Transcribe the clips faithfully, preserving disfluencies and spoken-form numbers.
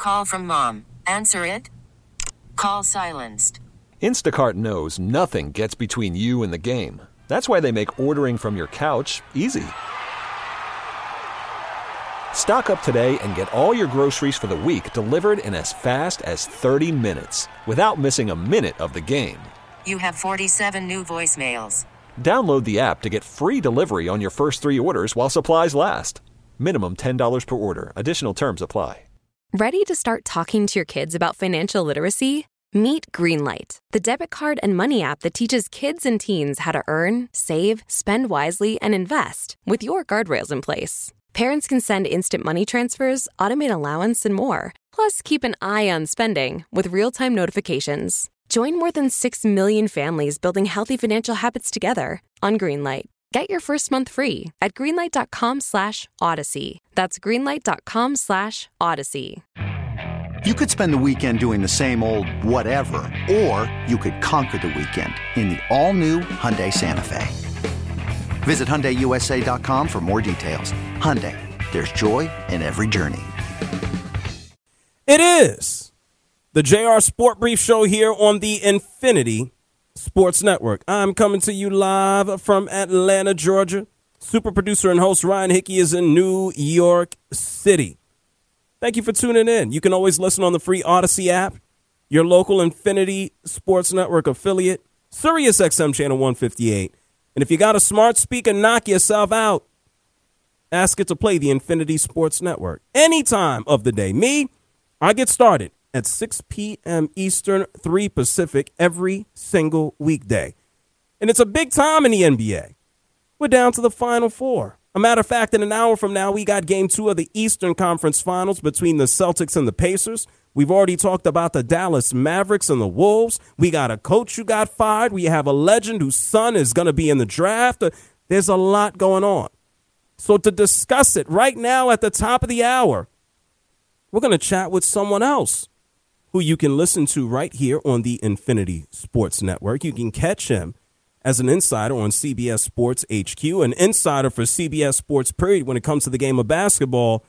Call from mom. Answer it. Call silenced. Instacart knows nothing gets between you and the game. That's why they make ordering from your couch easy. Stock up today and get all your groceries for the week delivered in as fast as thirty minutes without missing a minute of the game. You have forty-seven new voicemails. Download the app to get free delivery on your first three orders while supplies last. Minimum ten dollars per order. Additional terms apply. Ready to start talking to your kids about financial literacy? Meet Greenlight, the debit card and money app that teaches kids and teens how to earn, save, spend wisely, and invest with your guardrails in place. Parents can send instant money transfers, automate allowance, and more. Plus, keep an eye on spending with real-time notifications. Join more than six million families building healthy financial habits together on Greenlight. Get your first month free at greenlight.com slash odyssey. That's greenlight.com slash odyssey. You could spend the weekend doing the same old whatever, or you could conquer the weekend in the all-new Hyundai Santa Fe. Visit Hyundai U S A dot com for more details. Hyundai, there's joy in every journey. It is the J R Sport Brief Show here on the Infinity Sports Network. I'm coming to you live from Atlanta, Georgia. Super producer and host Ryan Hickey is in New York City. Thank you for tuning in. You can always listen on the free Odyssey app, your local Infinity Sports Network affiliate, Sirius X M channel one fifty-eight. And if you got a smart speaker, knock yourself out. Ask it to play the Infinity Sports Network any time of the day. Me, I get started at six p.m. Eastern, three Pacific every single weekday. And it's a big time in the N B A. We're down to the Final Four. A matter of fact, in an hour from now, we got game two of the Eastern Conference Finals between the Celtics and the Pacers. We've already talked about the Dallas Mavericks and the Wolves. We got a coach who got fired. We have a legend whose son is going to be in the draft. There's a lot going on. So to discuss it right now at the top of the hour, we're going to chat with someone else who you can listen to right here on the Infinity Sports Network. You can catch him as an insider on C B S Sports H Q, an insider for C B S Sports period when it comes to the game of basketball.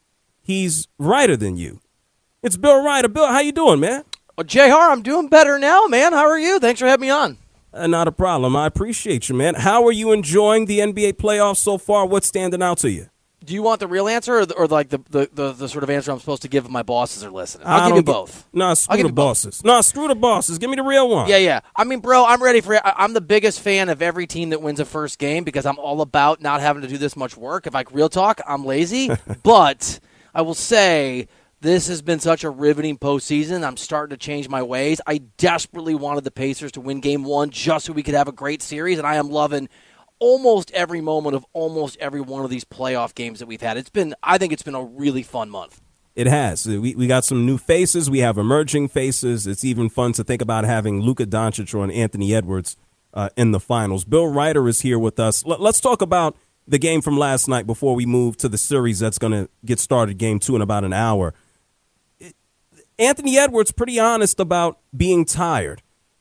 He's righter than you. It's Bill Ryder. Bill, how you doing, man? Well, J R, I'm doing better now, man. How are you? Thanks for having me on. Uh, not a problem. I appreciate you, man. How are you enjoying the N B A playoffs so far? What's standing out to you? Do you want the real answer or, the, or like the, the, the, the sort of answer I'm supposed to give if my bosses are listening? I'll I give you both. Get, nah, screw the bosses. Nah, screw the bosses. Give me the real one. Yeah, yeah. I mean, bro, I'm ready for it. I'm the biggest fan of every team that wins a first game because I'm all about not having to do this much work. If I real talk, I'm lazy. But I will say this has been such a riveting postseason. I'm starting to change my ways. I desperately wanted the Pacers to win game one just so we could have a great series, and I am loving almost every moment of almost every one of these playoff games that we've had. It's been, I think it's been a really fun month. It has. We we got some new faces. We have emerging faces. It's even fun to think about having Luka Doncic or Anthony Edwards uh, in the finals. Bill Ryder is here with us. L- let's talk about the game from last night before we move to the series that's going to get started, game two, in about an hour. It, Anthony Edwards pretty honest about being tired.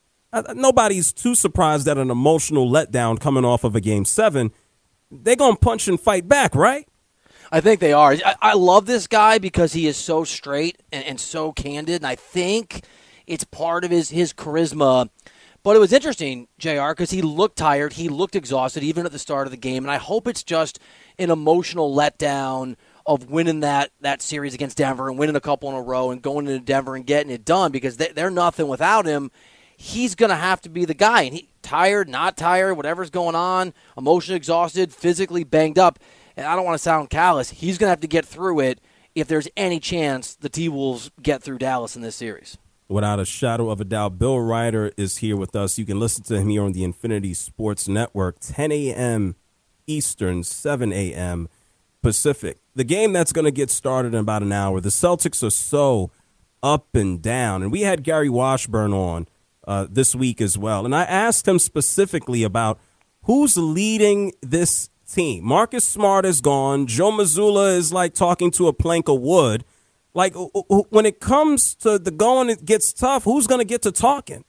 Nobody's too surprised at an emotional letdown coming off of a game seven. They're going to punch and fight back, right? I think they are. I, I love this guy because he is so straight and, and so candid, and I think it's part of his, his charisma. But it was interesting, J R, because he looked tired. He looked exhausted even at the start of the game, and I hope it's just an emotional letdown of winning that, that series against Denver and winning a couple in a row and going into Denver and getting it done because they, they're nothing without him. He's going to have to be the guy. And he tired, not tired, whatever's going on, emotionally exhausted, physically banged up. And I don't want to sound callous. He's going to have to get through it if there's any chance the T-Wolves get through Dallas in this series. Without a shadow of a doubt, Bill Ryder is here with us. You can listen to him here on the Infinity Sports Network, ten a.m. Eastern, seven a.m. Pacific. The game that's going to get started in about an hour. The Celtics are so up and down. And we had Gary Washburn on Uh, this week as well. And I asked him specifically about who's leading this team. Marcus Smart is gone. Joe Mazzulla is like talking to a plank of wood. Like when it comes to the going, it gets tough. Who's going to get to talking?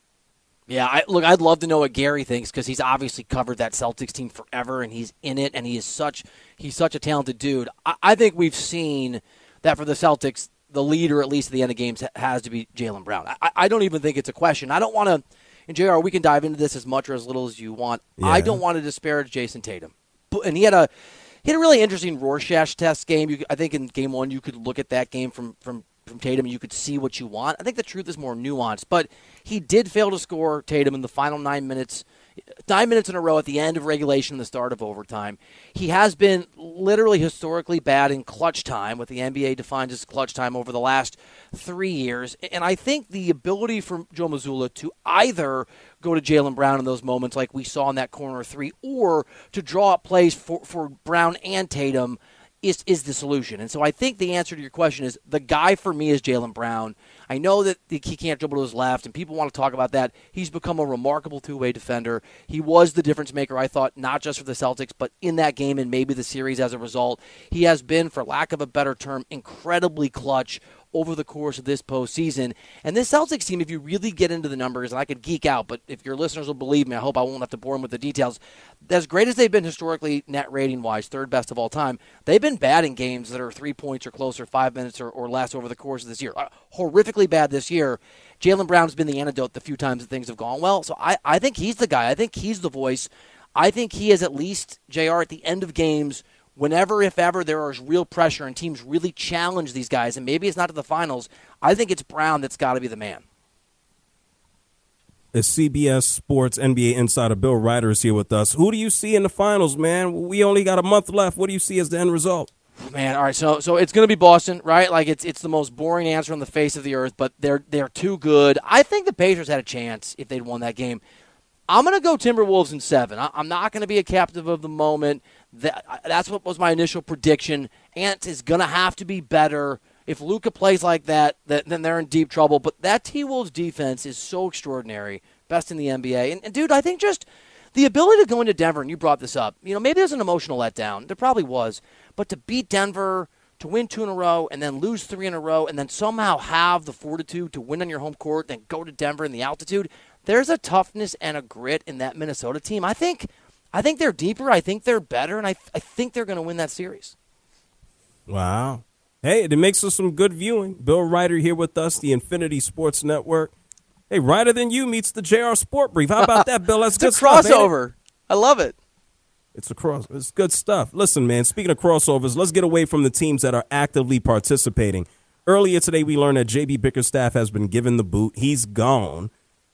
Yeah, I, look, I'd love to know what Gary thinks because he's obviously covered that Celtics team forever and he's in it and he is such he's such a talented dude. I, I think we've seen that for the Celtics, the leader, at least at the end of games, has to be Jaylen Brown. I, I don't even think it's a question. I don't want to, and J R, we can dive into this as much or as little as you want. Yeah. I don't want to disparage Jason Tatum. And he had a he had a really interesting Rorschach test game. You, I think in game one you could look at that game from, from, from Tatum and you could see what you want. I think the truth is more nuanced. But he did fail to score, Tatum, in the final nine minutes Nine minutes in a row at the end of regulation and the start of overtime. He has been literally historically bad in clutch time, what the N B A defines as clutch time, over the last three years. And I think the ability for Joe Mazzulla to either go to Jaylen Brown in those moments like we saw in that corner three, or to draw up plays for, for Brown and Tatum is is the solution. And so I think the answer to your question is the guy for me is Jaylen Brown. I know that he can't dribble to his left, and people want to talk about that. He's become a remarkable two-way defender. He was the difference maker, I thought, not just for the Celtics, but in that game and maybe the series as a result. He has been, for lack of a better term, incredibly clutch over the course of this postseason. And this Celtics team, if you really get into the numbers, and I could geek out, but if your listeners will believe me, I hope I won't have to bore them with the details. As great as they've been historically net rating-wise, third best of all time, they've been bad in games that are three points or closer, five minutes or, or less over the course of this year. Uh, horrifically bad this year. Jaylen Brown's been the antidote the few times that things have gone well. So I, I think he's the guy. I think he's the voice. I think he is at least, J R, at the end of games, whenever, if ever, there is real pressure and teams really challenge these guys, and maybe it's not to the finals, I think it's Brown that's got to be the man. As C B S Sports N B A insider Bill Ryder is here with us. Who do you see in the finals, man? We only got a month left. What do you see as the end result? Man, all right, so so it's going to be Boston, right? Like, it's it's the most boring answer on the face of the earth, but they're they're too good. I think the Pacers had a chance if they'd won that game. I'm going to go Timberwolves in seven. I'm not going to be a captive of the moment. That, that's what was my initial prediction. Ant is going to have to be better. If Luka plays like that, that, then they're in deep trouble. But that T-Wolves defense is so extraordinary, best in the N B A. And, and, dude, I think just the ability to go into Denver, and you brought this up, you know, maybe there's an emotional letdown. There probably was. But to beat Denver, to win two in a row, and then lose three in a row, and then somehow have the fortitude to win on your home court, then go to Denver in the altitude, there's a toughness and a grit in that Minnesota team. I think I think they're deeper. I think they're better, and I, I think they're going to win that series. Wow. Hey, it makes us some good viewing. Bill Ryder here with us, the Infinity Sports Network. Hey, Ryder Than You meets the J R Sport Brief. How about that, Bill? That's it's good a stuff, crossover. I love it. It's a cross. It's good stuff. Listen, man, speaking of crossovers, let's get away from the teams that are actively participating. Earlier today, we learned that J B Bickerstaff has been given the boot. He's gone.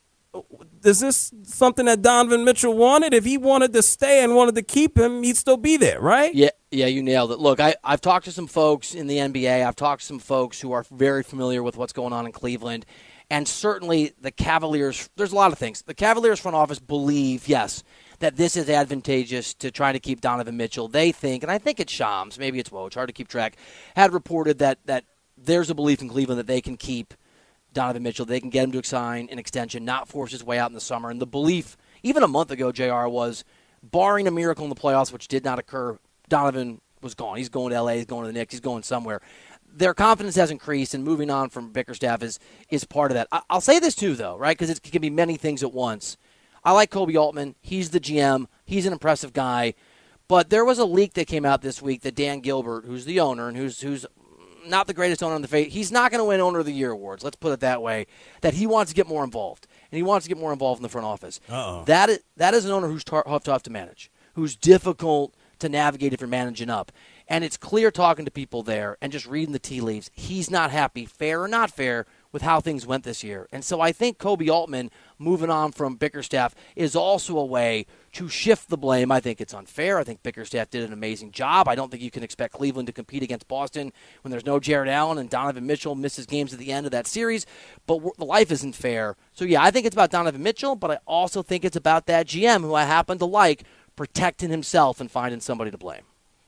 Is this something that Donovan Mitchell wanted? If he wanted to stay and wanted to keep him, he'd still be there, right? Yeah, yeah, you nailed it. Look, I, I've talked to some folks in the N B A. I've talked to some folks who are very familiar with what's going on in Cleveland. And certainly the Cavaliers, there's a lot of things. The Cavaliers front office believe, yes, that this is advantageous to try to keep Donovan Mitchell. They think, and I think it's Shams, maybe it's Woj, hard to keep track, had reported that that there's a belief in Cleveland that they can keep Donovan Mitchell. They can get him to sign an extension, not force his way out in the summer. And the belief, even a month ago, J R, was barring a miracle in the playoffs, which did not occur, Donovan was gone. He's going to L A, he's going to the Knicks, he's going somewhere. Their confidence has increased, and moving on from Bickerstaff is, is part of that. I, I'll say this, too, though, right, because it can be many things at once. I like Kobe Altman. He's the G M. He's an impressive guy. But there was a leak that came out this week that Dan Gilbert, who's the owner and who's who's not the greatest owner on the face, he's not going to win Owner of the Year awards, let's put it that way, that he wants to get more involved. And he wants to get more involved in the front office. Uh-oh. That is, that is an owner who's tar- tough to manage, who's difficult to navigate if you're managing up. And it's clear talking to people there and just reading the tea leaves, he's not happy, fair or not fair, with how things went this year. And so I think Kobe Altman, moving on from Bickerstaff, is also a way to shift the blame. I think it's unfair. I think Bickerstaff did an amazing job. I don't think you can expect Cleveland to compete against Boston when there's no Jared Allen and Donovan Mitchell misses games at the end of that series. But the life isn't fair. So, yeah, I think it's about Donovan Mitchell, but I also think it's about that G M, who I happen to like, protecting himself and finding somebody to blame.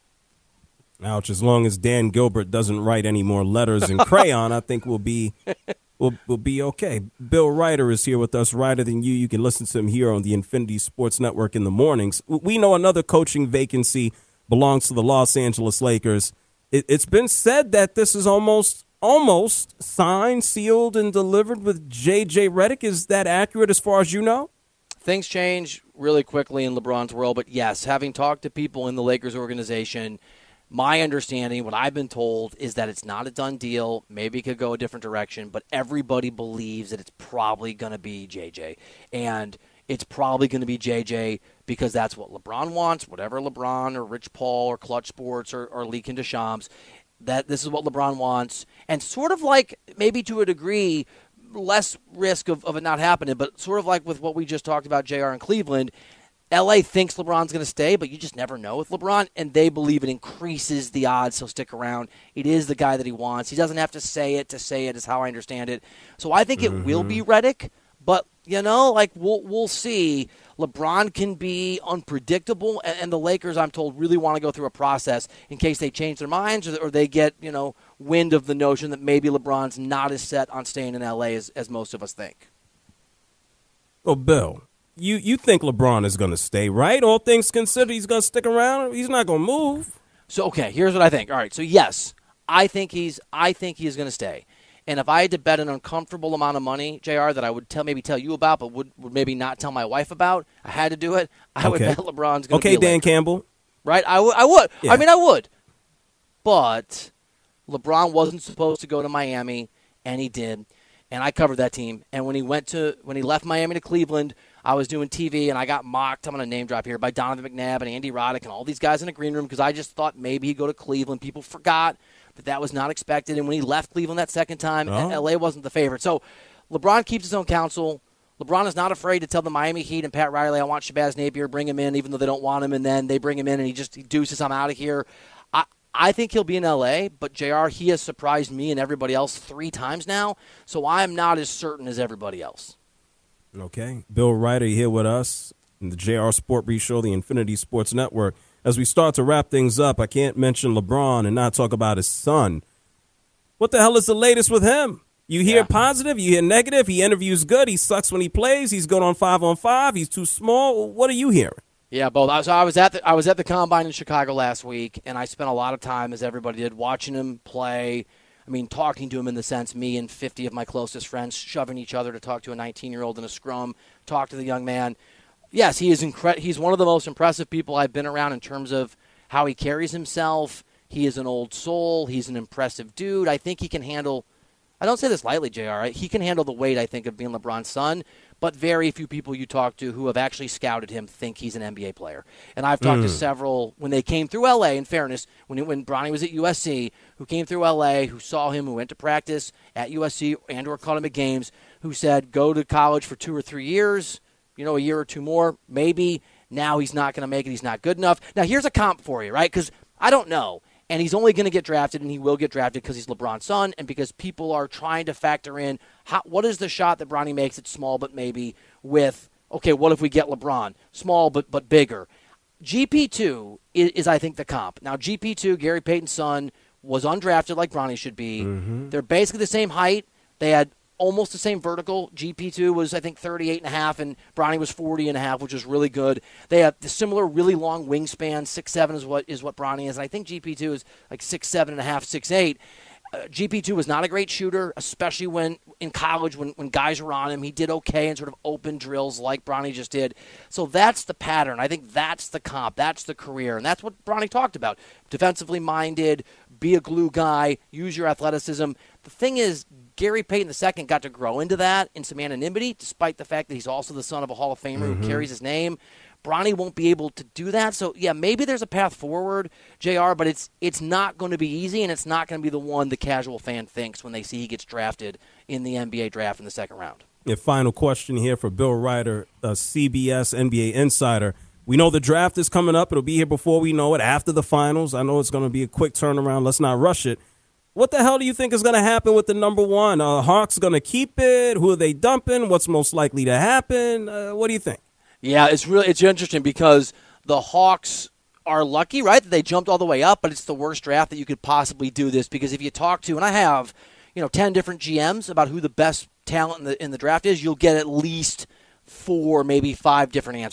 Ouch. As long as Dan Gilbert doesn't write any more letters in crayon, I think we'll be we'll, we'll be okay. Bill Ryder is here with us, Ryder Than You. You can listen to him here on the Infinity Sports Network in the mornings. We know another coaching vacancy belongs to the Los Angeles Lakers. It, it's been said that this is almost almost signed, sealed, and delivered with J J Redick. Is that accurate as far as you know? Things change really quickly in LeBron's world, but yes, having talked to people in the Lakers organization, My understanding, what I've been told, is that it's not a done deal. Maybe it could go a different direction, but everybody believes that it's probably going to be J J. And it's probably going to be J J because that's what LeBron wants, whatever LeBron or Rich Paul or Clutch Sports or, or Leakin Deschamps, that this is what LeBron wants. And sort of like, maybe to a degree, less risk of, of it not happening, but sort of like with what we just talked about, J R in Cleveland, L A thinks LeBron's going to stay, but you just never know with LeBron, and they believe it increases the odds he'll stick around. It is the guy that he wants. He doesn't have to say it to say it, is how I understand it. So I think it mm-hmm. will be Redick, but, you know, like, we'll we'll see. LeBron can be unpredictable, and, and the Lakers, I'm told, really want to go through a process in case they change their minds or, or they get, you know, wind of the notion that maybe LeBron's not as set on staying in L A as, as most of us think. Well, Bill, You you think LeBron is going to stay, right? All things considered, he's going to stick around. He's not going to move. So, okay, here's what I think. All right, so yes, I think he's I think he's going to stay. And if I had to bet an uncomfortable amount of money, J R, that I would tell maybe tell you about, but would, would maybe not tell my wife about, I had to do it, I okay. would bet LeBron's going to okay, be Dan Campbell. Right? I, w- I would. Yeah. I mean, I would. But LeBron wasn't supposed to go to Miami, and he did. And I covered that team. And when he went to when he left Miami to Cleveland, I was doing T V, and I got mocked, I'm going to name drop here, by Donovan McNabb and Andy Roddick and all these guys in the green room because I just thought maybe he'd go to Cleveland. People forgot that that was not expected. And when he left Cleveland that second time, oh. L A wasn't the favorite. So LeBron keeps his own counsel. LeBron is not afraid to tell the Miami Heat and Pat Riley, I want Shabazz Napier, bring him in, even though they don't want him, and then they bring him in, and he just he deuces, I'm out of here. I, I think he'll be in L A, but J R, he has surprised me and everybody else three times now, so I'm not as certain as everybody else. Okay. Bill Ryder here with us in the J R Sport Brief Show, the Infinity Sports Network. As we start to wrap things up, I can't mention LeBron and not talk about his son. What the hell is the latest with him? You hear yeah. positive, you hear negative, he interviews good, he sucks when he plays, he's good on five on five, he's too small. What are you hearing? Yeah, both. So I was at the I was at the Combine in Chicago last week, and I spent a lot of time, as everybody did, watching him play. I mean, talking to him in the sense, me and fifty of my closest friends shoving each other to talk to a nineteen-year-old in a scrum, talk to the young man. Yes, he is incre- He's one of the most impressive people I've been around in terms of how he carries himself. He is an old soul. He's an impressive dude. I think he can handle – I don't say this lightly, J R. Right? He can handle the weight, I think, of being LeBron's son. But very few people you talk to who have actually scouted him think he's an N B A player. And I've talked mm. to several, when they came through L A, in fairness, when when Bronny was at U S C, who came through L A, who saw him, who went to practice at U S C and or caught him at games, who said, go to college for two or three years, you know, a year or two more, maybe. Now he's not going to make it. He's not good enough. Now, here's a comp for you, right? Because I don't know. And he's only going to get drafted, and he will get drafted because he's LeBron's son and because people are trying to factor in how, what is the shot that Bronny makes at small but maybe with, okay, what if we get LeBron? Small but but bigger. G P two is, is, I think, the comp. Now, G P two, Gary Payton's son, was undrafted like Bronny should be. Mm-hmm. They're basically the same height. They had almost the same vertical. G P two was, I think, thirty-eight and a half, and Bronny was forty and a half, which was really good. They have the similar, really long wingspan. six seven is what is what Bronny is, and I think G P two is like six seven and a half, six eight. Uh, G P two was not a great shooter, especially when in college when, when guys were on him. He did okay in sort of open drills like Bronny just did. So that's the pattern. I think that's the comp. That's the career, and that's what Bronny talked about. Defensively minded, be a glue guy, use your athleticism. The thing is, Gary Payton the second got to grow into that in some anonymity, despite the fact that he's also the son of a Hall of Famer mm-hmm. who carries his name. Bronny won't be able to do that. So, yeah, maybe there's a path forward, J R, but it's it's not going to be easy, and it's not going to be the one the casual fan thinks when they see he gets drafted in the N B A draft in the second round. A final question here for Bill Ryder, a C B S N B A insider. We know the draft is coming up. It'll be here before we know it, after the finals. I know it's going to be a quick turnaround. Let's not rush it. What the hell do you think is going to happen with the number one? Uh, Hawks going to keep it? Who are they dumping? What's most likely to happen? Uh, what do you think? Yeah, it's really it's interesting because the Hawks are lucky, right, that they jumped all the way up, but it's the worst draft that you could possibly do this because if you talk to, and I have, you know, ten different G Ms about who the best talent in the in the draft is, you'll get at least four, maybe five different answers.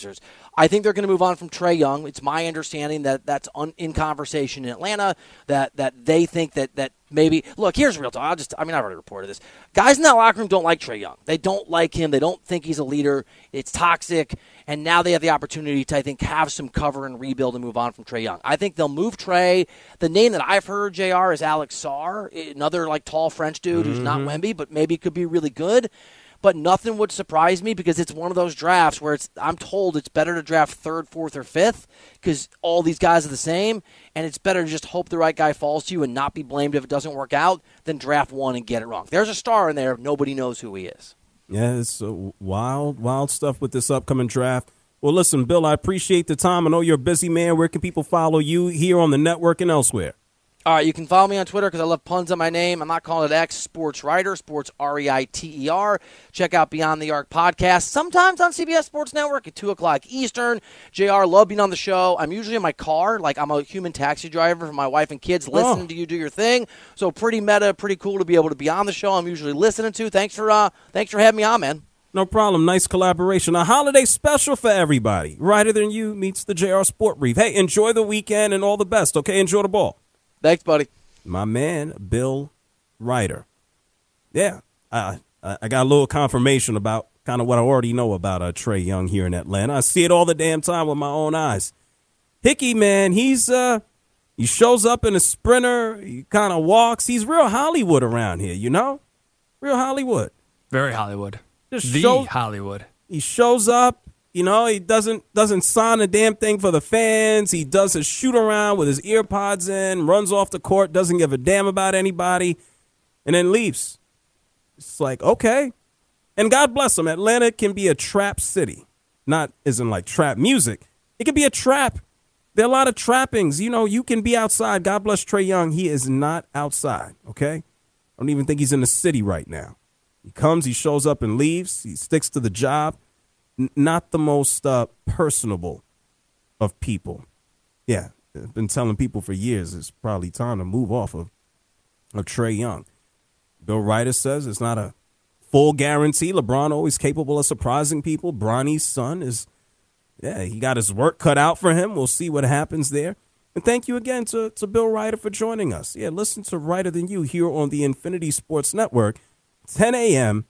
I think they're going to move on from Trae Young. It's my understanding that that's un, in conversation in Atlanta, that that they think that that maybe – look, here's real talk. I'll just – I mean, I've already reported this. Guys in that locker room don't like Trae Young. They don't like him. They don't think he's a leader. It's toxic. And now they have the opportunity to, I think, have some cover and rebuild and move on from Trae Young. I think they'll move Trae. The name that I've heard, J R, is Alex Sarr, another like tall French dude mm-hmm. who's not Wemby, but maybe could be really good. But nothing would surprise me because it's one of those drafts where it's I'm told it's better to draft third, fourth, or fifth because all these guys are the same, and it's better to just hope the right guy falls to you and not be blamed if it doesn't work out than draft one and get it wrong. There's a star in there. Nobody knows who he is. Yeah, it's uh, wild, wild stuff with this upcoming draft. Well, listen, Bill, I appreciate the time. I know you're a busy man. Where can people follow you here on the network and elsewhere? All right, you can follow me on Twitter because I love puns on my name. I'm not calling it X, Sports Writer, Sports R E I T E R. Check out Beyond the Arc podcast, sometimes on C B S Sports Network at two o'clock Eastern. J R, love being on the show. I'm usually in my car. Like, I'm a human taxi driver for my wife and kids, listening oh. to you do your thing. So pretty meta, pretty cool to be able to be on the show I'm usually listening to. Thanks for, uh, thanks for having me on, man. No problem. Nice collaboration. A holiday special for everybody. Writer Than You meets the J R Sport Brief. Hey, enjoy the weekend and all the best, okay? Enjoy the ball. Thanks, buddy. My man, Bill Ryder. Yeah, I, I got a little confirmation about kind of what I already know about uh, Trae Young here in Atlanta. I see it all the damn time with my own eyes. Hickey, man, he's uh, he shows up in a Sprinter. He kind of walks. He's real Hollywood around here, you know? Real Hollywood. Very Hollywood. Just the show, Hollywood. He shows up. You know, he doesn't doesn't sign a damn thing for the fans. He does his shoot around with his ear pods in, runs off the court, doesn't give a damn about anybody, and then leaves. It's like, okay. And God bless him. Atlanta can be a trap city. Not as in like trap music. It can be a trap. There are a lot of trappings. You know, you can be outside. God bless Trae Young. He is not outside, okay? I don't even think he's in the city right now. He comes, he shows up and leaves. He sticks to the job. Not the most uh, personable of people. Yeah, I've been telling people for years it's probably time to move off of, of Trae Young. Bill Ryder says it's not a full guarantee. LeBron always capable of surprising people. Bronny's son is, yeah, he got his work cut out for him. We'll see what happens there. And thank you again to, to Bill Ryder for joining us. Yeah, listen to Writer Than You here on the Infinity Sports Network, ten a.m.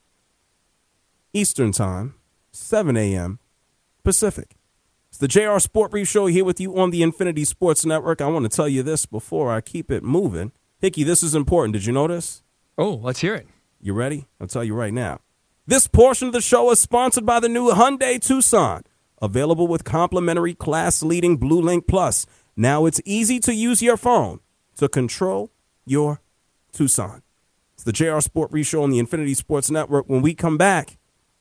Eastern Time. seven a.m. Pacific. It's the J R Sport Brief Show here with you on the Infinity Sports Network. I want to tell you this before I keep it moving. Hickey, this is important. Did you know this? Oh, let's hear it. You ready? I'll tell you right now. This portion of the show is sponsored by the new Hyundai Tucson. Available with complimentary class-leading Blue Link Plus. Now it's easy to use your phone to control your Tucson. It's the J R Sport Brief Show on the Infinity Sports Network. When we come back,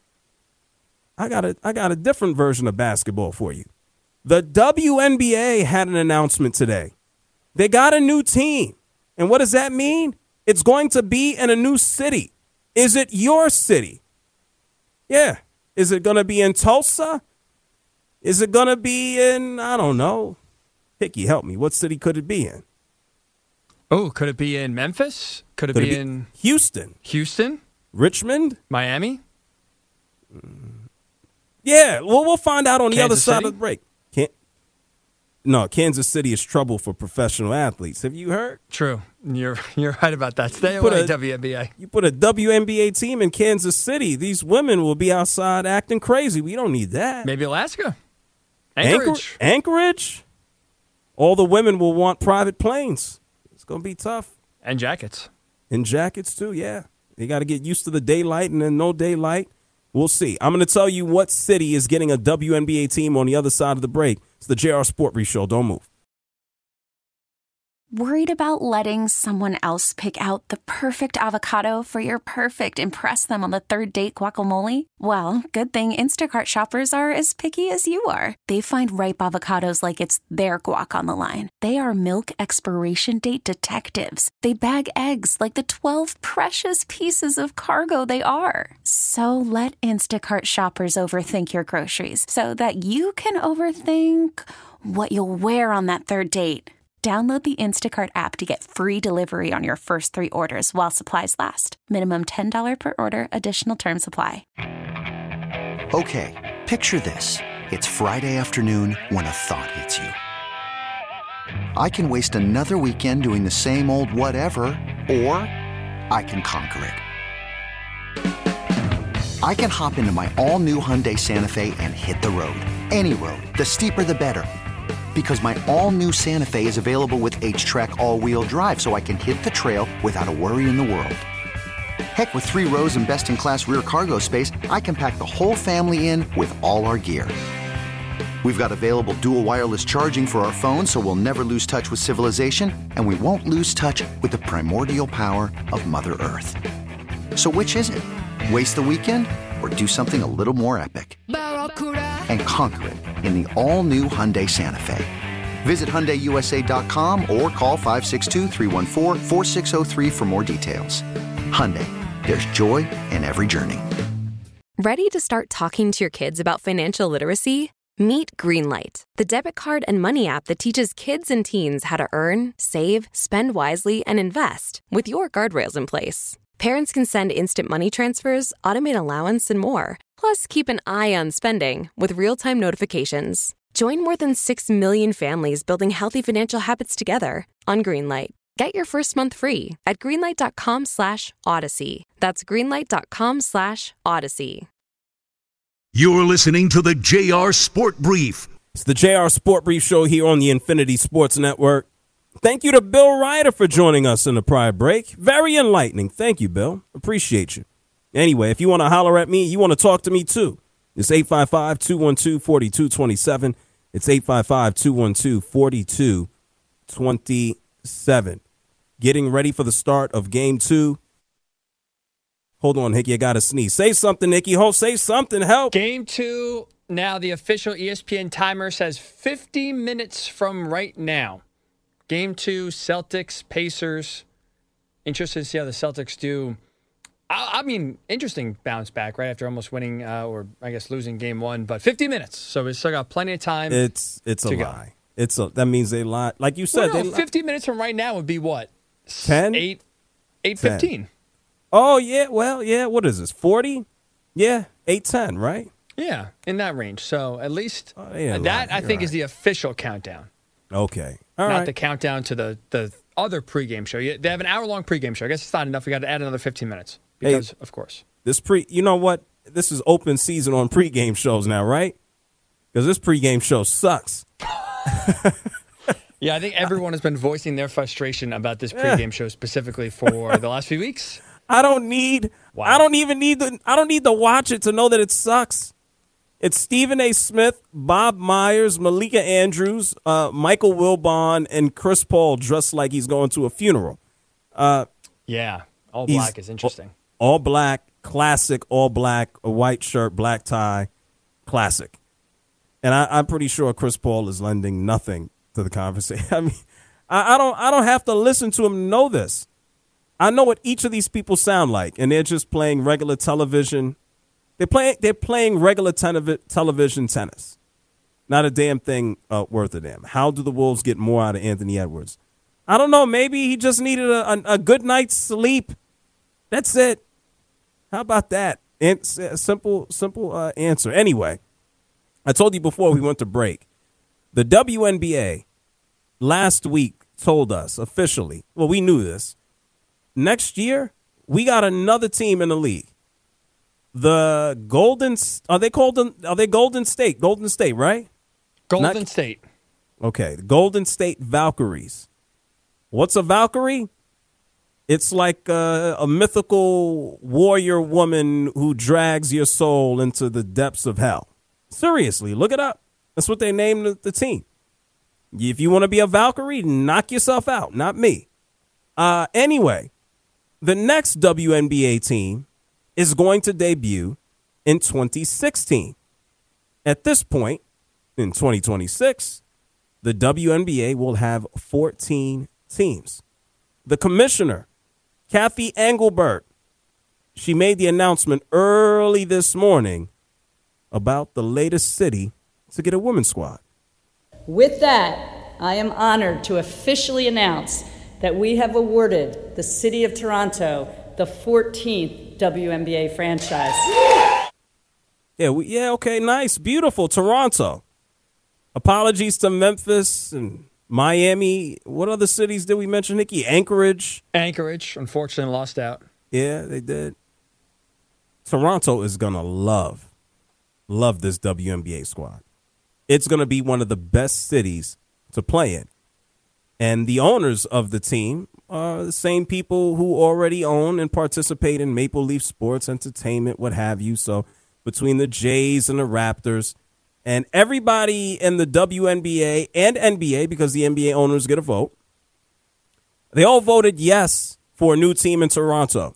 I got a I got a different version of basketball for you. The W N B A had an announcement today. They got a new team. And what does that mean? It's going to be in a new city. Is it your city? Yeah. Is it going to be in Tulsa? Is it going to be in, I don't know. Hickey, help me. What city could it be in? Oh, could it be in Memphis? Could it, could be, it be in Houston? Houston? Richmond? Miami? Yeah, well, we'll find out on the Kansas other side City? of the break. Can't, no, Kansas City is trouble for professional athletes. Have you heard? True. You're you're right about that. Stay put away, a- W N B A. You put a W N B A team in Kansas City, these women will be outside acting crazy. We don't need that. Maybe Alaska. Anchor- Anchorage. Anchorage? All the women will want private planes. It's going to be tough. And jackets. And jackets, too, yeah. They got to get used to the daylight and then no daylight. We'll see. I'm going to tell you what city is getting a W N B A team on the other side of the break. It's the J R Sport Brief Show. Don't move. Worried about letting someone else pick out the perfect avocado for your perfect impress them on the third date guacamole? Well, good thing Instacart shoppers are as picky as you are. They find ripe avocados like it's their guac on the line. They are milk expiration date detectives. They bag eggs like the twelve precious pieces of cargo they are. So let Instacart shoppers overthink your groceries so that you can overthink what you'll wear on that third date. Download the Instacart app to get free delivery on your first three orders while supplies last. Minimum ten dollars per order. Additional terms apply. Okay, picture this. It's Friday afternoon when a thought hits you. I can waste another weekend doing the same old whatever, or I can conquer it. I can hop into my all-new Hyundai Santa Fe and hit the road. Any road. The steeper, the better. Because my all-new Santa Fe is available with H-Track all-wheel drive, so I can hit the trail without a worry in the world. Heck, with three rows and best-in-class rear cargo space, I can pack the whole family in with all our gear. We've got available dual wireless charging for our phones, so we'll never lose touch with civilization, and we won't lose touch with the primordial power of Mother Earth. So which is it? Waste the weekend or do something a little more epic? And conquer it in the all-new Hyundai Santa Fe. Visit Hyundai U S A dot com or call five six two, three one four, four six zero three for more details. Hyundai, there's joy in every journey. Ready to start talking to your kids about financial literacy? Meet Greenlight, the debit card and money app that teaches kids and teens how to earn, save, spend wisely, and invest with your guardrails in place. Parents can send instant money transfers, automate allowance, and more. Plus, keep an eye on spending with real-time notifications. Join more than six million families building healthy financial habits together on Greenlight. Get your first month free at greenlight.com slash odyssey. That's greenlight.com slash odyssey. You're listening to the J R Sport Brief. It's the J R Sport Brief show here on the Infinity Sports Network. Thank you to Bill Ryder for joining us in the prior break. Very enlightening. Thank you, Bill. Appreciate you. Anyway, if you want to holler at me, you want to talk to me too. It's eight five five, two one two, four two two seven. It's eight five five, two one two, four two two seven. Getting ready for the start of game two. Hold on, Hickey, I got to sneeze. Say something, Hickey. Ho, say something. Help. Game two. Now the official E S P N timer says fifty minutes from right now. Game two, Celtics, Pacers. Interested to see how the Celtics do. I, I mean, interesting bounce back right after almost winning, uh, or I guess losing game one. But fifty minutes, so we still got plenty of time. It's it's a go. lie. It's a that means they lie. Like you said, well, no, they fifty li- minutes from right now would be what? ten? Eight, eight fifteen. Oh yeah, well yeah. What is this? Forty? Yeah, eight ten, right? Yeah, in that range. So at least oh, yeah, that lie. I You're think right. is the official countdown. Okay, all not right. the countdown to the the other pregame show. They have an hour long pregame show. I guess it's not enough. We got to add another fifteen minutes because, hey, of course, this pre. You know what? This is open season on pregame shows now, right? Because this pregame show sucks. Yeah, I think everyone has been voicing their frustration about this pregame show specifically for the last few weeks. I don't need. Wow. I don't even need the. I don't need to watch it to know that it sucks. It's Stephen A. Smith, Bob Myers, Malika Andrews, uh, Michael Wilbon, and Chris Paul dressed like he's going to a funeral. Uh, yeah, all black is interesting. All black, classic, all black, a white shirt, black tie, classic. And I, I'm pretty sure Chris Paul is lending nothing to the conversation. I mean, I, I don't. I don't have to listen to him to know this. I know what each of these people sound like, and they're just playing regular television. They're playing. They're playing regular telev- television tennis. Not a damn thing uh, worth of them. How do the Wolves get more out of Anthony Edwards? I don't know. Maybe he just needed a, a, a good night's sleep. That's it. How about that? And simple, simple uh, answer. Anyway, I told you before we went to break. The W N B A last week told us officially, well, we knew this. Next year, we got another team in the league. The Golden, are they called, are they Golden State? Golden State, right? Golden Not, State. Okay, the Golden State Valkyries. What's a Valkyrie? It's like a, a mythical warrior woman who drags your soul into the depths of hell. Seriously, look it up. That's what they named the, the team. If you want to be a Valkyrie, knock yourself out, not me. Uh, anyway, the next W N B A team is going to debut in twenty sixteen. At this point, in twenty twenty-six, the W N B A will have fourteen teams. The commissioner, Kathy Engelbert, she made the announcement early this morning about the latest city to get a women's squad. With that, I am honored to officially announce that we have awarded the City of Toronto the fourteenth W N B A franchise. Yeah, we, yeah, okay, nice, beautiful. Toronto. Apologies to Memphis and Miami. What other cities did we mention, Nikki? Anchorage. Anchorage, unfortunately, lost out. Yeah, they did. Toronto is going to love, love this W N B A squad. It's going to be one of the best cities to play in. And the owners of the team are the same people who already own and participate in Maple Leaf Sports, Entertainment, what have you. So between the Jays and the Raptors and everybody in the W N B A and N B A, because the N B A owners get a vote, they all voted yes for a new team in Toronto,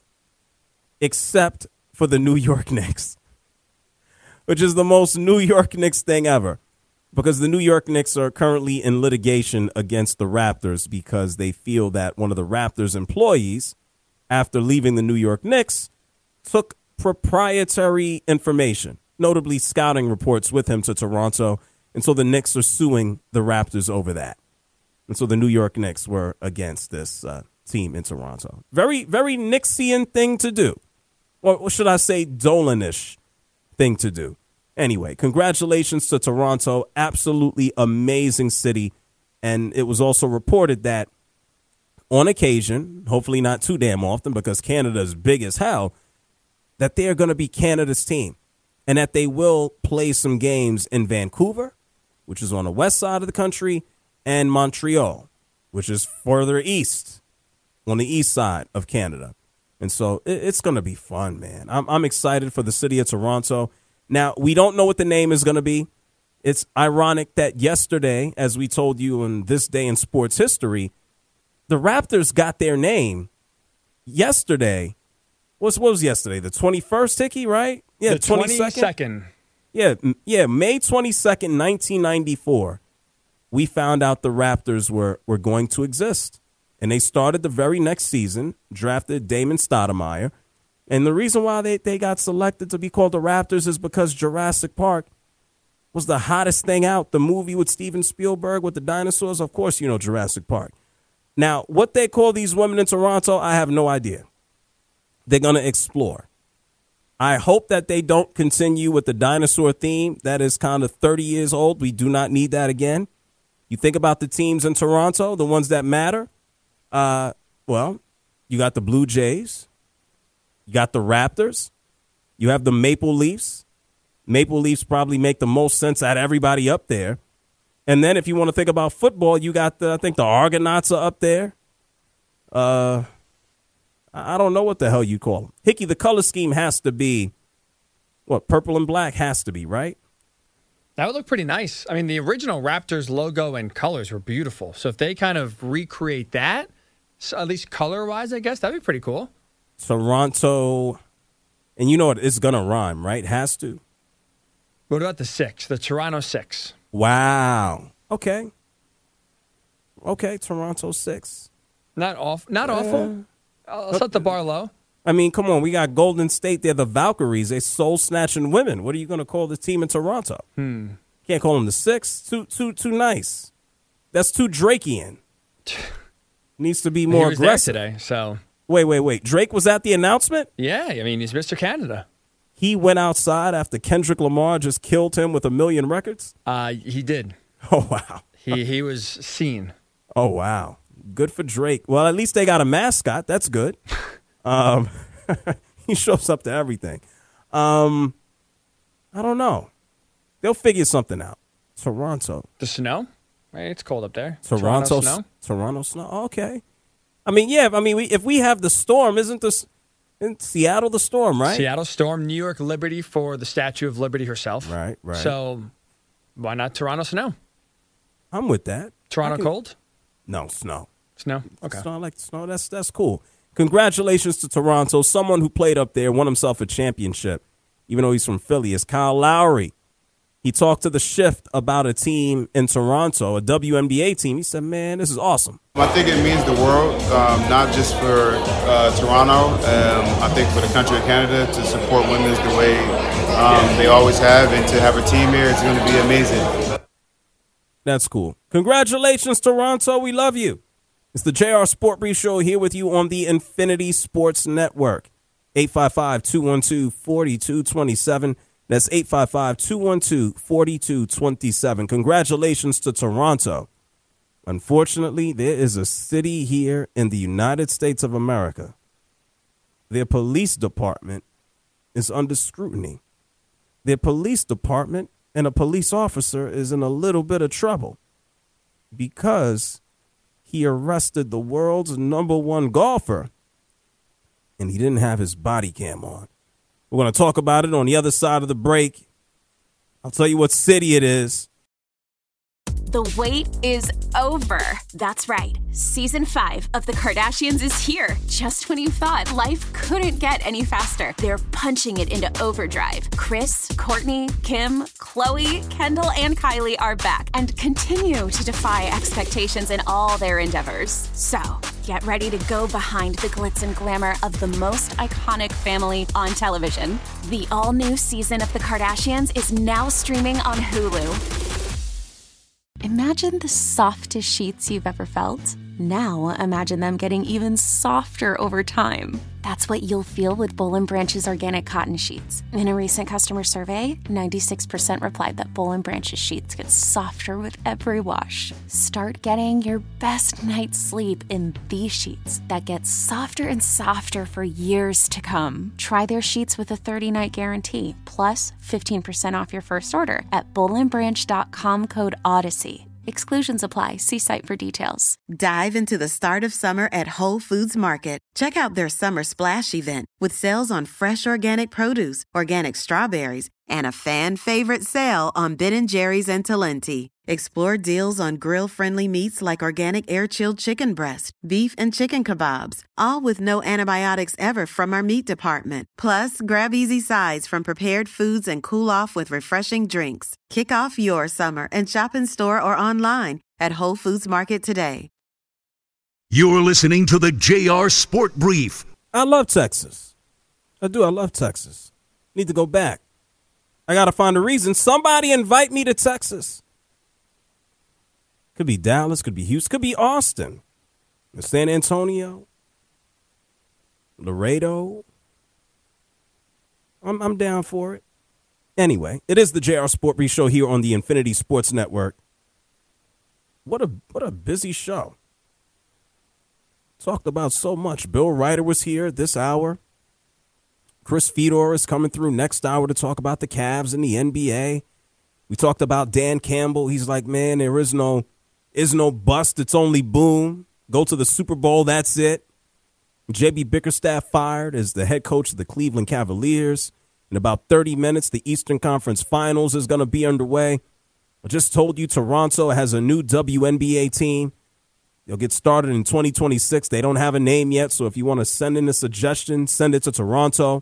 except for the New York Knicks, which is the most New York Knicks thing ever, because the New York Knicks are currently in litigation against the Raptors because they feel that one of the Raptors employees, after leaving the New York Knicks, took proprietary information, notably scouting reports, with him to Toronto. And so the Knicks are suing the Raptors over that. And so the New York Knicks were against this uh, team in Toronto. Very, very Knicksian thing to do. Or should I say Dolanish thing to do. Anyway, congratulations to Toronto. Absolutely amazing city. And it was also reported that on occasion, hopefully not too damn often because Canada is big as hell, that they are going to be Canada's team and that they will play some games in Vancouver, which is on the west side of the country, and Montreal, which is further east on the east side of Canada. And so it's going to be fun, man. I'm, I'm excited for the city of Toronto. Now, we don't know what the name is going to be. It's ironic that yesterday, as we told you on This Day in Sports History, the Raptors got their name yesterday. What's, what was yesterday? The twenty-first, Hickey, right? Yeah, the twenty-second. Yeah, yeah, May twenty-second, nineteen ninety-four. We found out the Raptors were, were going to exist. And they started the very next season, drafted Damon Stoudemire. And the reason why they, they got selected to be called the Raptors is because Jurassic Park was the hottest thing out. The movie with Steven Spielberg with the dinosaurs. Of course, you know Jurassic Park. Now, what they call these women in Toronto, I have no idea. They're going to explore. I hope that they don't continue with the dinosaur theme. That is kind of thirty years old. We do not need that again. You think about the teams in Toronto, the ones that matter. Uh, well, you got the Blue Jays. You got the Raptors. You have the Maple Leafs. Maple Leafs probably make the most sense out of everybody up there. And then if you want to think about football, you got the, I think the Argonauts are up there. Uh, I don't know what the hell you call them. Hickey, the color scheme has to be, what, purple and black has to be, right? That would look pretty nice. I mean, the original Raptors logo and colors were beautiful. So if they kind of recreate that, so at least color-wise, I guess, that'd be pretty cool. Toronto, and you know what? It's going to rhyme, right? Has to. What about the six, the Toronto six? Wow. Okay. Okay, Toronto six. Not off, not yeah. awful. I'll set the bar low. I mean, come on. We got Golden State. They're the Valkyries. They're soul-snatching women. What are you going to call the team in Toronto? Hmm. Can't call them the six. Too, too, too nice. That's too Drakean. Needs to be more he was aggressive there today. So wait, wait, wait. Drake was at the announcement? Yeah, I mean, he's Mister Canada. He went outside after Kendrick Lamar just killed him with a million records? Uh, he did. Oh, wow. He he was seen. Oh, wow. Good for Drake. Well, at least they got a mascot. That's good. um, he shows up to everything. Um, I don't know. They'll figure something out. Toronto. The snow? Right, it's cold up there. Toronto, Toronto snow. Toronto snow. Oh, okay. I mean, yeah. I mean, we, if we have the storm, isn't this in Seattle the storm, right? Seattle storm, New York Liberty for the Statue of Liberty herself. Right, right. So why not Toronto snow? I'm with that. Toronto can, cold? No, snow. Snow. Okay. Snow, I like the snow. That's that's cool. Congratulations to Toronto. Someone who played up there, won himself a championship, even though he's from Philly, is Kyle Lowry. He talked to The Shift about a team in Toronto, a W N B A team. He said, man, this is awesome. I think it means the world, um, not just for uh, Toronto. Um, I think for the country of Canada to support women's the way um, they always have, and to have a team here, it's going to be amazing. That's cool. Congratulations, Toronto. We love you. It's the J R Sport Brief Show here with you on the Infinity Sports Network. eight five five, two one two, four two two seven. That's eight five five, two one two, four two two seven. Congratulations to Toronto. Unfortunately, there is a city here in the United States of America. Their police department is under scrutiny. Their police department and a police officer is in a little bit of trouble because he arrested the world's number one golfer and he didn't have his body cam on. We're going to talk about it on the other side of the break. I'll tell you what city it is. The wait is over. That's right. Season five of The Kardashians is here. Just when you thought life couldn't get any faster, they're punching it into overdrive. Kris, Kourtney, Kim, Khloe, Kendall, and Kylie are back and continue to defy expectations in all their endeavors. So, get ready to go behind the glitz and glamour of the most iconic family on television. The all-new season of The Kardashians is now streaming on Hulu. Imagine the softest sheets you've ever felt. Now imagine them getting even softer over time. That's what you'll feel with Boll and Branch's organic cotton sheets. In a recent customer survey, ninety-six percent replied that Boll and Branch's sheets get softer with every wash. Start getting your best night's sleep in these sheets that get softer and softer for years to come. Try their sheets with a thirty-night guarantee, plus fifteen percent off your first order at boll and branch dot com code Odyssey. Exclusions apply. See site for details. Dive into the start of summer at Whole Foods Market. Check out their Summer Splash event with sales on fresh organic produce, organic strawberries, and a fan-favorite sale on Ben and Jerry's and Talenti. Explore deals on grill-friendly meats like organic air-chilled chicken breast, beef and chicken kebabs, all with no antibiotics ever from our meat department. Plus, grab easy sides from prepared foods and cool off with refreshing drinks. Kick off your summer and shop in store or online at Whole Foods Market today. You're listening to the J R Sport Brief. I love Texas. I do. I love Texas. Need to go back. I got to find a reason. Somebody invite me to Texas. Could be Dallas, could be Houston, could be Austin, San Antonio, Laredo. I'm, I'm down for it. Anyway, it is the J R Sport Brief Show here on the Infinity Sports Network. What a what a busy show. Talked about so much. Bill Ryder was here this hour. Chris Fedor is coming through next hour to talk about the Cavs and the N B A. We talked about Dan Campbell. He's like, man, there is no is no bust. It's only boom. Go to the Super Bowl. That's it. J B Bickerstaff fired as the head coach of the Cleveland Cavaliers. In about thirty minutes, the Eastern Conference Finals is going to be underway. I just told you Toronto has a new W N B A team. They'll get started in twenty twenty-six. They don't have a name yet, so if you want to send in a suggestion, send it to Toronto.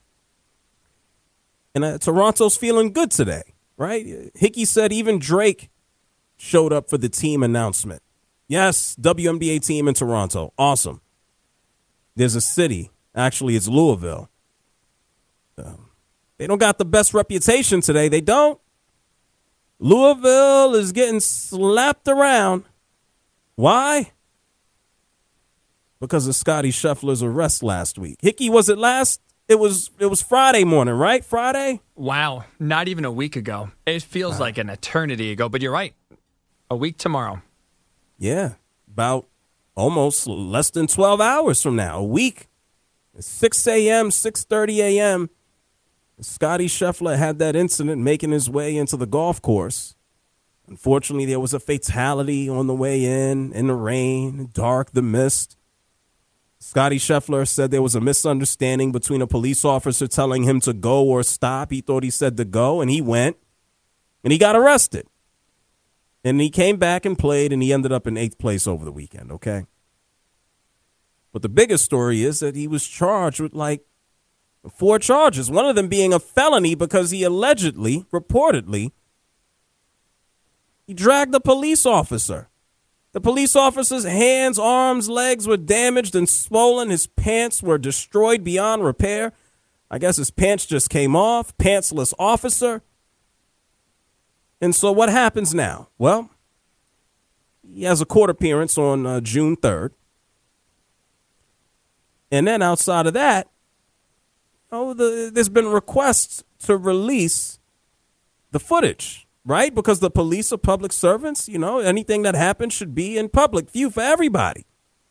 And uh, Toronto's feeling good today, right? Hickey said even Drake showed up for the team announcement. Yes, W N B A team in Toronto. Awesome. There's a city. Actually, it's Louisville. Um, they don't got the best reputation today. They don't. Louisville is getting slapped around. Why? Because of Scottie Scheffler's arrest last week. Hickey, was it last? It was it was Friday morning, right? Friday? Wow. Not even a week ago. It feels wow. like an eternity ago, but you're right. A week tomorrow. Yeah. About almost less than twelve hours from now. A week. It's six a.m., six thirty a.m. Scottie Scheffler had that incident making his way into the golf course. Unfortunately, there was a fatality on the way in, in the rain, dark, the mist. Scottie Scheffler said there was a misunderstanding between a police officer telling him to go or stop. He thought he said to go, and he went, and he got arrested. And he came back and played, and he ended up in eighth place over the weekend, okay? But the biggest story is that he was charged with, like, four charges, one of them being a felony because he allegedly, reportedly, he dragged a police officer. The police officer's hands, arms, legs were damaged and swollen. His pants were destroyed beyond repair. I guess his pants just came off. Pantsless officer. And so what happens now? Well, he has a court appearance on uh, June third. And then outside of that, oh, the, there's been requests to release the footage, right? Because the police are public servants. You know, anything that happens should be in public view for everybody.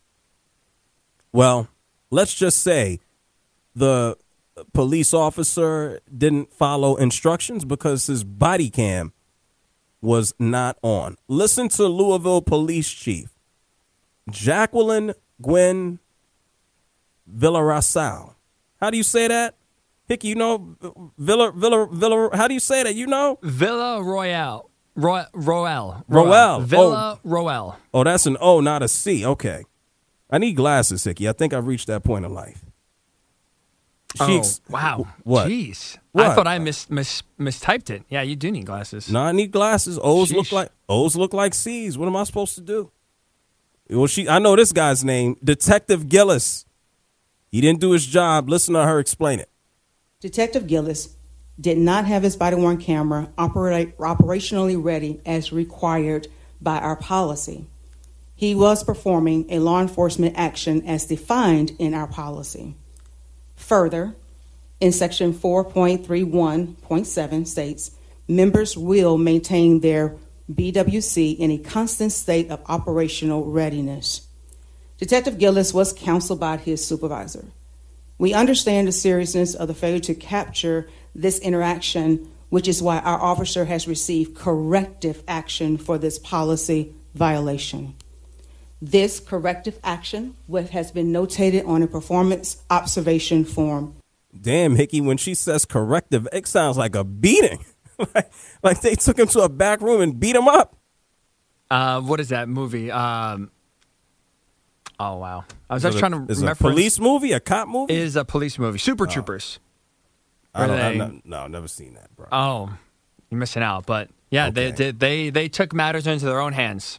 Well, let's just say the police officer didn't follow instructions because his body cam was not on. Listen to Louisville Police Chief Jacqueline Gwen Villarasal. How do you say that? Hickey, you know, Villa, Villa, Villa, how do you say that? You know? Villa Royale. Roy, Roel. Roel. Villa oh. Roel. Oh, that's an O, not a C. Okay. I need glasses, Hickey. I think I've reached that point in life. Oh, Ex- wow. What? Jeez. What? I thought I mis, mis, mistyped it. Yeah, you do need glasses. No, I need glasses. O's Sheesh. look like O's look like C's. What am I supposed to do? Well, she. I know this guy's name, Detective Gillis. He didn't do his job. Listen to her explain it. Detective Gillis did not have his body-worn camera operate, operationally ready as required by our policy. He was performing a law enforcement action as defined in our policy. Further, in section four point three one point seven states, members will maintain their B W C in a constant state of operational readiness. Detective Gillis was counseled by his supervisor. We understand the seriousness of the failure to capture this interaction, which is why our officer has received corrective action for this policy violation. This corrective action has been notated on a performance observation form. Damn, Hickey, when she says corrective, it sounds like a beating. like, like they took him to a back room and beat him up. Uh, what is that movie? Um, oh, wow. I was Is just it trying a, to is remember. it a police movie, a cop movie? It is a police movie. Super Oh. Troopers. I don't, Where I've they- not, no, never seen that, bro. Oh, you're missing out. But yeah, Okay. they, they they they took matters into their own hands.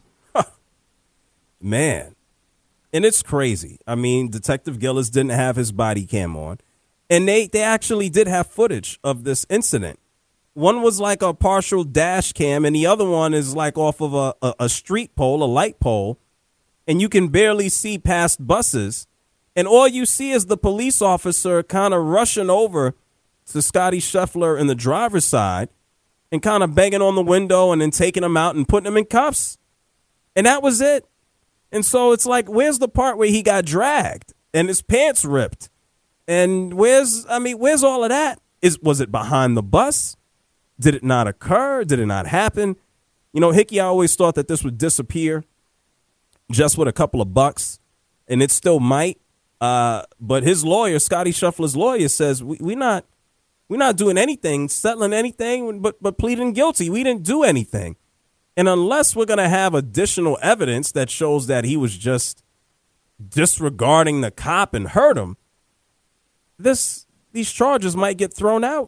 Man. And it's crazy. I mean, Detective Gillis didn't have his body cam on. And they, they actually did have footage of this incident. One was like a partial dash cam, and the other one is like off of a, a, a street pole, a light pole. And you can barely see past buses. And all you see is the police officer kind of rushing over to Scotty Scheffler in the driver's side and kind of banging on the window and then taking him out and putting him in cuffs. And that was it. And so it's like, where's the part where he got dragged and his pants ripped? And where's, I mean, where's all of that? Is was it behind the bus? Did it not occur? Did it not happen? You know, Hickey, I always thought that this would disappear just with a couple of bucks, and it still might. Uh, but his lawyer, Scotty Scheffler's lawyer, says we we not we're not doing anything, settling anything, but but pleading guilty. We didn't do anything. And unless we're going to have additional evidence that shows that he was just disregarding the cop and hurt him, this these charges might get thrown out.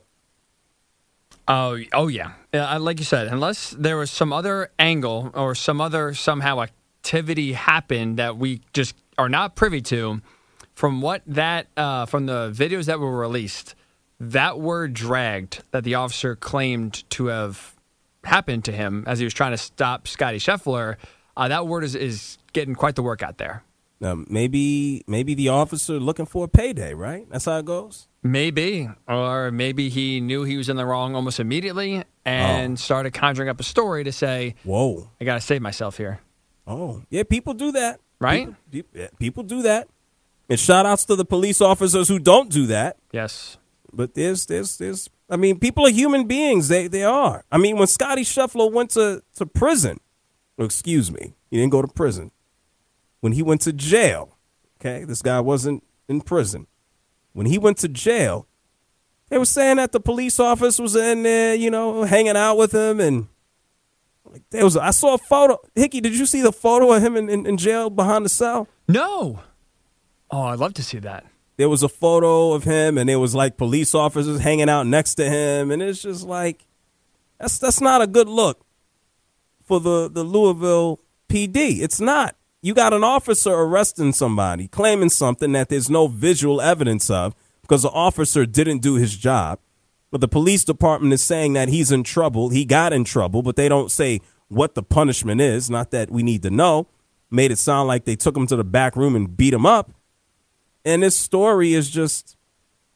Oh, oh yeah. Uh, like you said, unless there was some other angle or some other somehow activity happened that we just are not privy to, from what that uh, from the videos that were released, that word dragged that the officer claimed to have happened to him as he was trying to stop Scotty Scheffler, uh, that word is, is getting quite the work out there. Um, maybe maybe the officer looking for a payday, right? That's how it goes. Maybe. Or maybe he knew he was in the wrong almost immediately and oh. started conjuring up a story to say, whoa, I got to save myself here. Oh, yeah, people do that. Right? People, people, yeah, people do that. And shout outs to the police officers who don't do that. Yes. But there's, there's, there's, I mean, people are human beings. They they are. I mean, when Scotty Scheffler went to, to prison, well, excuse me, he didn't go to prison. When he went to jail, okay, this guy wasn't in prison. When he went to jail, they were saying that the police officer was in there, you know, hanging out with him. And like, there was, I saw a photo. Hickey, did you see the photo of him in, in, in jail behind the cell? No. Oh, I'd love to see that. There was a photo of him, and there was like police officers hanging out next to him, and it's just like that's that's not a good look for the, the Louisville P D. It's not. You got an officer arresting somebody, claiming something that there's no visual evidence of because the officer didn't do his job. But the police department is saying that he's in trouble. He got in trouble, but they don't say what the punishment is. Not that we need to know. Made it sound like they took him to the back room and beat him up. And this story is just,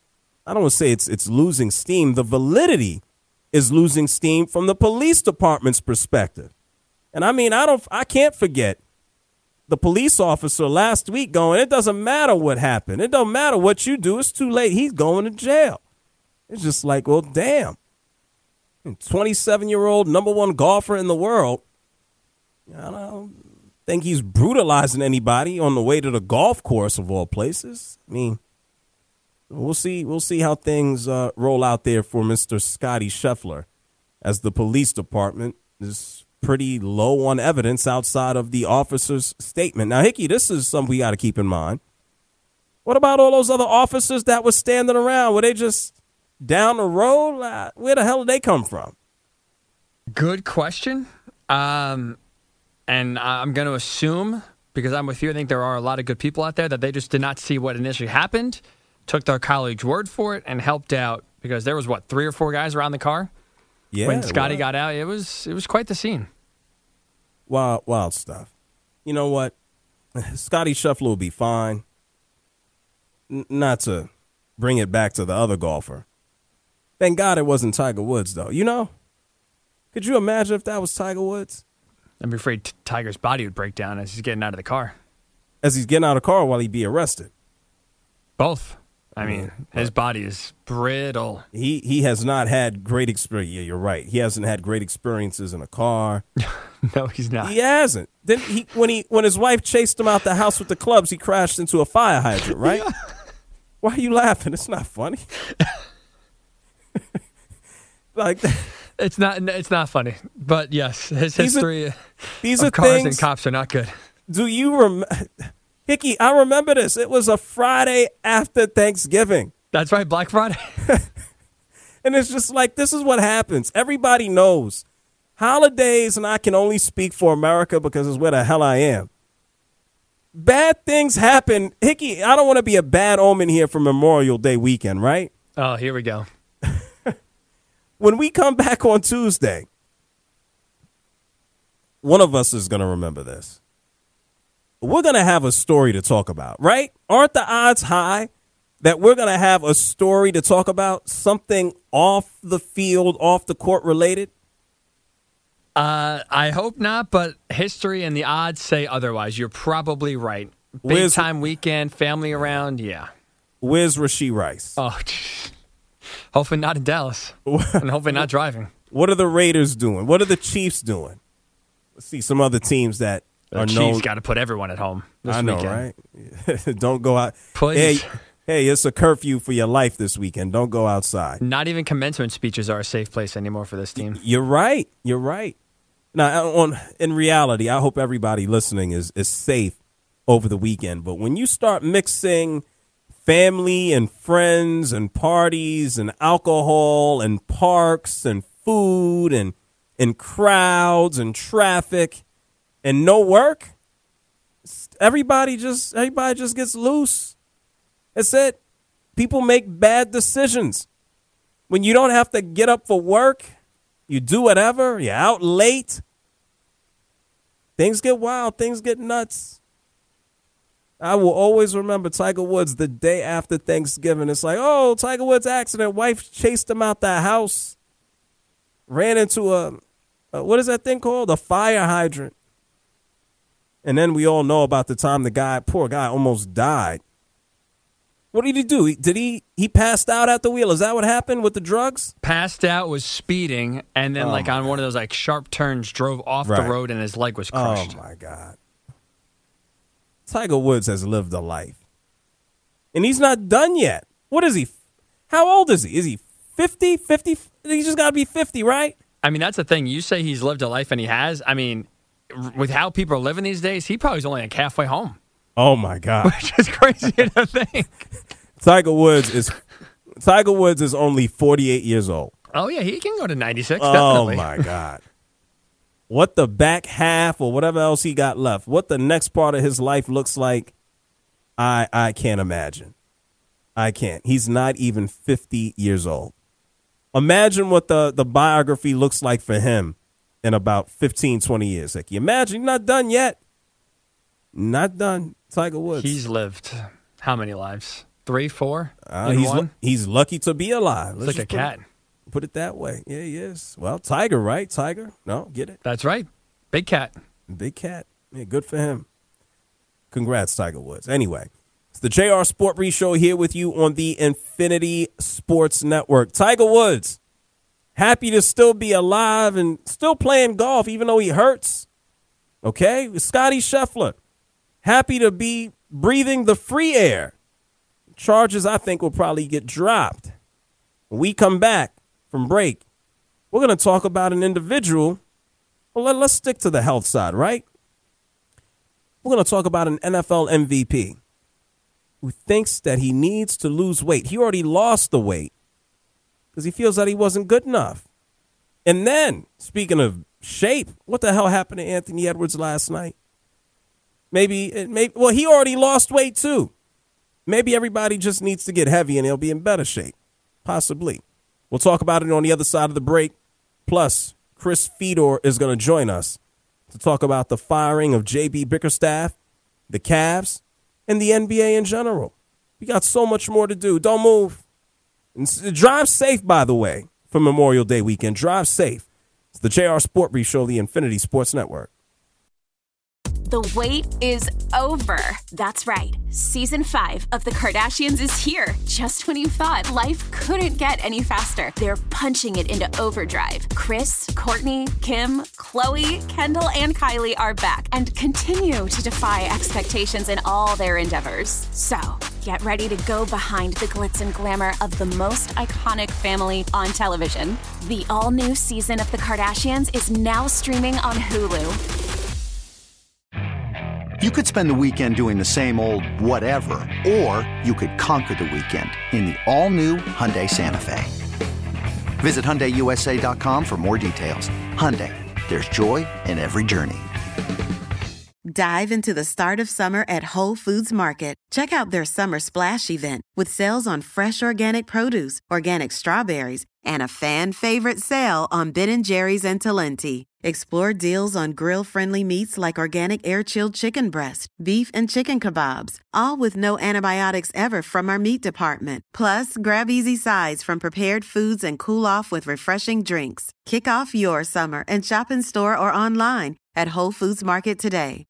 I don't want to say it's it's losing steam. The validity is losing steam from the police department's perspective. And I mean, I don't, I can't forget the police officer last week going, it doesn't matter what happened. It don't matter what you do. It's too late. He's going to jail. It's just like, well, damn. twenty-seven-year-old number one golfer in the world. I don't think he's brutalizing anybody on the way to the golf course of all places. I mean, we'll see. We'll see how things uh, roll out there for Mister Scotty Scheffler, as the police department is pretty low on evidence outside of the officer's statement. Now, Hickey, this is something we got to keep in mind. What about all those other officers that were standing around? Were they just down the road? Uh, where the hell did they come from? Good question. Um, and I'm going to assume, because I'm with you, I think there are a lot of good people out there, that they just did not see what initially happened, took their colleague's word for it, and helped out, because there was, what, three or four guys around the car? Yeah, when Scotty well, got out, it was it was quite the scene. Wild, wild stuff. You know what? Scotty Scheffler will be fine. N- not to bring it back to the other golfer. Thank God it wasn't Tiger Woods, though. You know? Could you imagine if that was Tiger Woods? I'm afraid t- Tiger's body would break down as he's getting out of the car. As he's getting out of the car while he'd be arrested? Both. I mean, yeah, his body is brittle. He he has not had great experience. Yeah, you're right. He hasn't had great experiences in a car. No, he's not. He hasn't. Then he when he when his wife chased him out the house with the clubs, he crashed into a fire hydrant, right? Yeah. Why are you laughing? It's not funny. Like that. It's not it's not funny. But yes, his these history are, these of are cars things, and cops are not good. Do you remember? Hickey, I remember this. It was a Friday after Thanksgiving. That's right, Black Friday. And it's just like, this is what happens. Everybody knows. Holidays, and I can only speak for America because it's where the hell I am. Bad things happen. Hickey, I don't want to be a bad omen here for Memorial Day weekend, right? Oh, here we go. When we come back on Tuesday, one of us is going to remember this. We're going to have a story to talk about, right? Aren't the odds high that we're going to have a story to talk about, something off the field, off the court related? Uh, I hope not, but history and the odds say otherwise. You're probably right. Big Where's, time weekend, family around, yeah. Where's Rashee Rice? Oh, hopefully not in Dallas, and hopefully not driving. What are the Raiders doing? What are the Chiefs doing? Let's see some other teams that the are Chiefs known. got to put everyone at home this I know, weekend. Right? Don't go out. Please. Hey, hey, it's a curfew for your life this weekend. Don't go outside. Not even commencement speeches are a safe place anymore for this team. You're right. You're right. Now, on in reality, I hope everybody listening is is safe over the weekend. But when you start mixing family and friends and parties and alcohol and parks and food and and crowds and traffic and no work, everybody just everybody just gets loose. That's it. People make bad decisions. When you don't have to get up for work, you do whatever, you're out late. Things get wild, things get nuts. I will always remember Tiger Woods the day after Thanksgiving. It's like, oh, Tiger Woods accident. Wife chased him out the house. Ran into a, a, what is that thing called? A fire hydrant. And then we all know about the time the guy, poor guy, almost died. What did he do? Did he, he passed out at the wheel? Is that what happened with the drugs? Passed out, was speeding, and then oh like on one of those like sharp turns, drove off right. the road and his leg was crushed. Oh, my God. Tiger Woods has lived a life. And he's not done yet. What is he? How old is he? Is he fifty? fifty? He's just got to be fifty, right? I mean, that's the thing. You say he's lived a life, and he has. I mean, with how people are living these days, he probably is only like halfway home. Oh, my God. Which is crazy to think. Tiger Woods is Tiger Woods is only forty-eight years old. Oh, yeah, he can go to ninety-six, oh, definitely. Oh, my God. What the back half or whatever else he got left, what the next part of his life looks like, I I can't imagine. I can't. He's not even fifty years old. Imagine what the, the biography looks like for him in about fifteen, twenty years. Like, you imagine, not done yet. Not done. Tiger Woods. He's lived how many lives? three, four. Uh, in he's one. lu- he's lucky to be alive. It's Let's like a just put cat. It, put it that way. Yeah, he is. Well, Tiger, right? Tiger. No, get it. That's right. Big cat. Big cat. Yeah, good for him. Congrats, Tiger Woods. Anyway, it's the J R Sport Brief Show here with you on the Infinity Sports Network. Tiger Woods, happy to still be alive and still playing golf, even though he hurts. Okay? Scotty Scheffler, happy to be breathing the free air. Charges, I think, will probably get dropped. When we come back from break, we're going to talk about an individual. Well, let, let's stick to the health side, right? We're going to talk about an N F L M V P who thinks that he needs to lose weight. He already lost the weight because he feels that he wasn't good enough. And then, speaking of shape, what the hell happened to Anthony Edwards last night? Maybe, maybe. Well, he already lost weight too. Maybe everybody just needs to get heavy and he'll be in better shape. Possibly. We'll talk about it on the other side of the break. Plus, Chris Fedor is going to join us to talk about the firing of J B Bickerstaff, the Cavs, and the N B A in general. We got so much more to do. Don't move. And drive safe, by the way, for Memorial Day weekend. Drive safe. It's the J R Sport Brief Show, the Infinity Sports Network. The wait is over. That's right. Season five of The Kardashians is here. Just when you thought life couldn't get any faster, they're punching it into overdrive. Kris, Kourtney, Kim, Khloe, Kendall, and Kylie are back and continue to defy expectations in all their endeavors. So, get ready to go behind the glitz and glamour of the most iconic family on television. The all-new season of The Kardashians is now streaming on Hulu. You could spend the weekend doing the same old whatever, or you could conquer the weekend in the all-new Hyundai Santa Fe. Visit Hyundai U S A dot com for more details. Hyundai, there's joy in every journey. Dive into the start of summer at Whole Foods Market. Check out their Summer Splash event with sales on fresh organic produce, organic strawberries, and a fan-favorite sale on Ben and Jerry's and Talenti. Explore deals on grill-friendly meats like organic air-chilled chicken breast, beef and chicken kebabs, all with no antibiotics ever from our meat department. Plus, grab easy sides from prepared foods and cool off with refreshing drinks. Kick off your summer and shop in store or online at Whole Foods Market today.